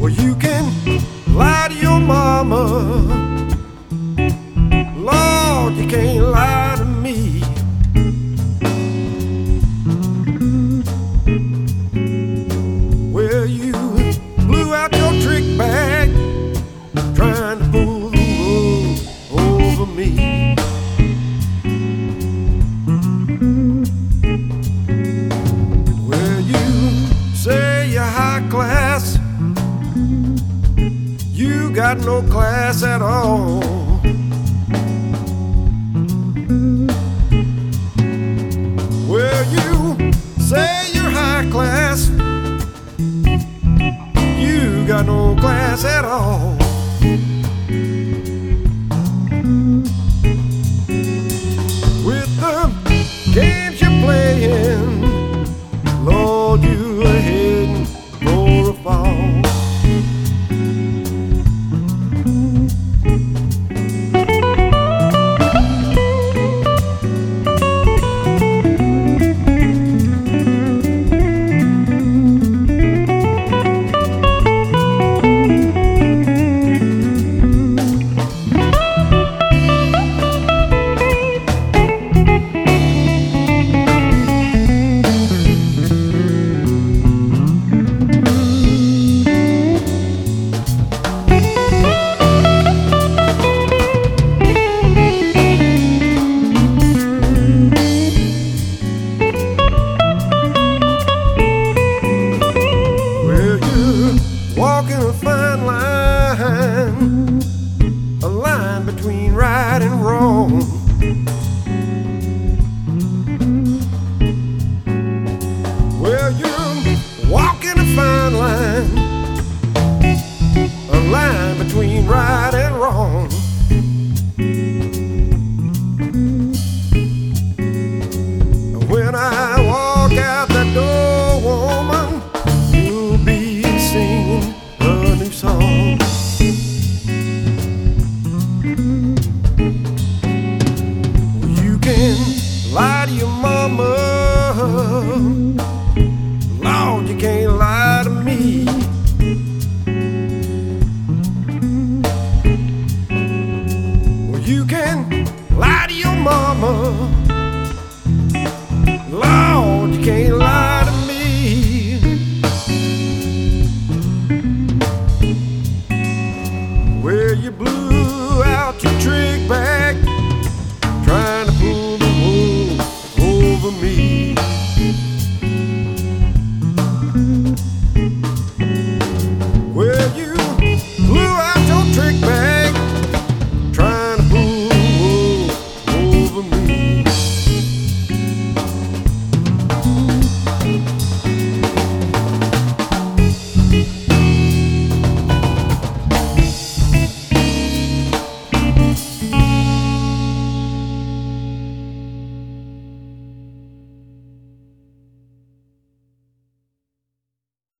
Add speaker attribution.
Speaker 1: Well, you can lie to your mama, Lord, you can't lie to me. Well, you blew out your trick bag trying to pull the wool over me. Well, you say you're high class, you got no class at all. Well, you say you're high class, you got no class at all. With the games you're playing, Lord, you're heading for a fall. Walking a fine line